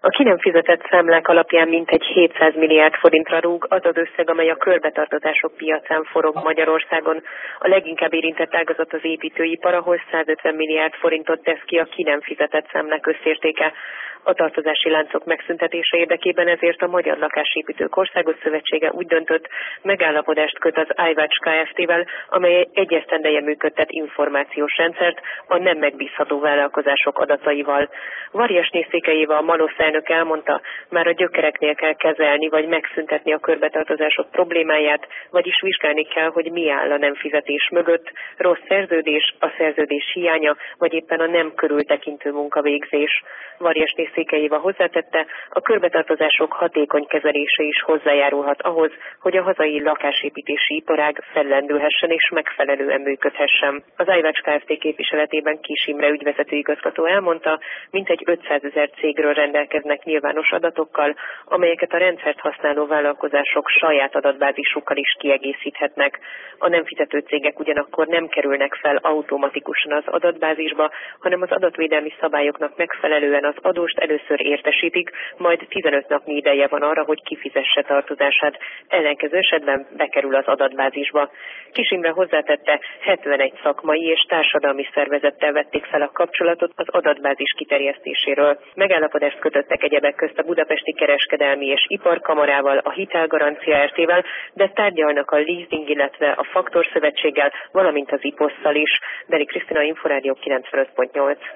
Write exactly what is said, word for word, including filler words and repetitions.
A ki nem fizetett számlák alapján mintegy hétszáz milliárd forintra rúg az az összeg, amely a körbetartozások piacán forog Magyarországon. A leginkább érintett ágazat az építőipar, ahol százötven milliárd forintot tesz ki a ki nem fizetett számlák összértéke. A tartozási láncok megszüntetése érdekében ezért a Magyar Lakásépítők Országos Szövetsége úgy döntött, megállapodást köt az iWatch Kft-vel, amely egy esztendeje működtet információs rendszert a nem megbízható vállalkozások adataival. Varjasné Székely Éva, a Malosz elnök elmondta, már a gyökereknél kell kezelni vagy megszüntetni a körbetartozások problémáját, vagyis vizsgálni kell, hogy mi áll a nem fizetés mögött, rossz szerződés, a szerződés hiánya, vagy éppen a nem körültekintő munkavégzés. Varjasné Székely Éva hozzátette, a körbetartozások hatékony kezelése is hozzájárulhat ahhoz, hogy a hazai lakásépítési iparág fellendülhessen és megfelelően működhessen. Az iWatch Kft. Képviseletében Kis Imre ügyvezető igazgató elmondta, mintegy ötszázezer cégről rendelkeznek nyilvános adatokkal, amelyeket a rendszert használó vállalkozások saját adatbázisukkal is kiegészíthetnek. A nem fizető cégek ugyanakkor nem kerülnek fel automatikusan az adatbázisba, hanem az adatvédelmi szabályoknak megfelelően az adóst először értesítik, majd tizenöt napnyi ideje van arra, hogy kifizesse tartozását, ellenkező esetben bekerül az adatbázisba. Kis Imre hozzátette, hetvenegy szakmai és társadalmi szervezettel vették fel a kapcsolatot az adatbázis kiterjesztéséről. Megállapodást kötöttek egyebek közt a Budapesti Kereskedelmi és Iparkamarával, a Hitelgarancia er té-vel, de tárgyalnak a Leasing, illetve a Faktor Szövetséggel, valamint az i poszttal is. Beli Krisztina, Inforádió kilencvenöt pont nyolc.